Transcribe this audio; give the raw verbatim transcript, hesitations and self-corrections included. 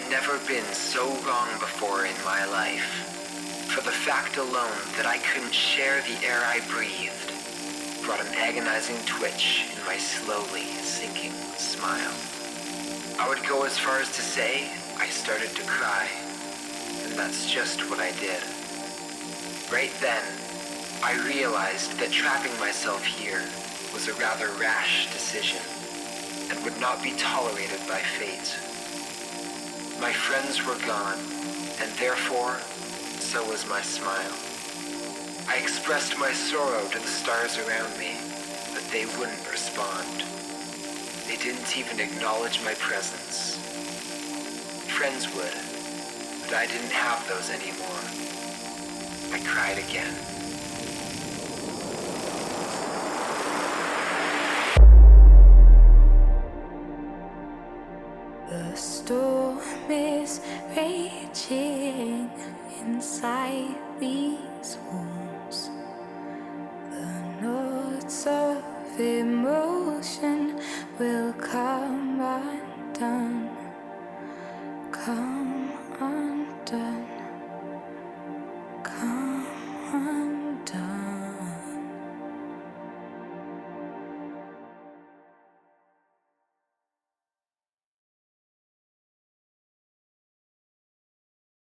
never been so wrong before in my life. For the fact alone that I couldn't share the air I breathed brought an agonizing twitch in my slowly sinking smile. I would go as far as to say I started to cry, and that's just what I did. Right then, I realized that trapping myself here was a rather rash decision and would not be tolerated by fate. My friends were gone, and therefore, so was my smile. I expressed my sorrow to the stars around me, but they wouldn't respond. They didn't even acknowledge my presence. Friends would, but I didn't have those anymore. I cried again. The storm is raging inside these walls. The notes of emotion will come undone, come undone, come undone.